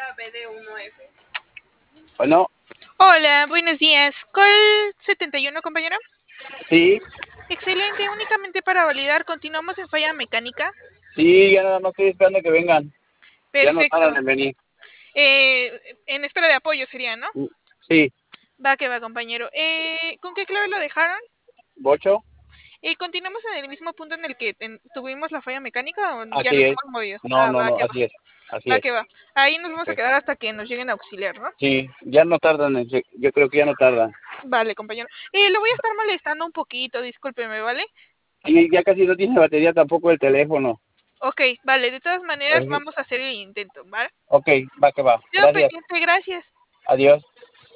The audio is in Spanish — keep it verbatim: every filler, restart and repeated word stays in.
Bueno, Hola, buenos días. ¿Call setenta y uno, compañero? sí, Excelente, únicamente para validar, continuamos en falla mecánica. sí, ya nada más estoy esperando que vengan. Ya no tardan Perfecto. en venir. Eh, en espera de apoyo sería, ¿no? Mm, Sí, Va que va, compañero. Eh, ¿con qué clave lo dejaron? Bocho, Eh, ¿Continuamos en el mismo punto en el que ten- tuvimos la falla mecánica o ya así nos es. hemos movido? No, Ah, no, va no, que va. así es, así Va es. que va. Ahí nos vamos a Ok. quedar hasta que nos lleguen a auxiliar, ¿no? Sí, ya no tardan, en- yo creo que ya no tardan. Vale, compañero. Eh, lo voy a estar molestando un poquito, discúlpeme, ¿vale? Y ya casi no tiene batería tampoco el teléfono. Ok, vale. De todas maneras, Así- vamos a hacer el intento, ¿vale? Ok, va que va. Quedo Gracias. pendiente, gracias. Adiós.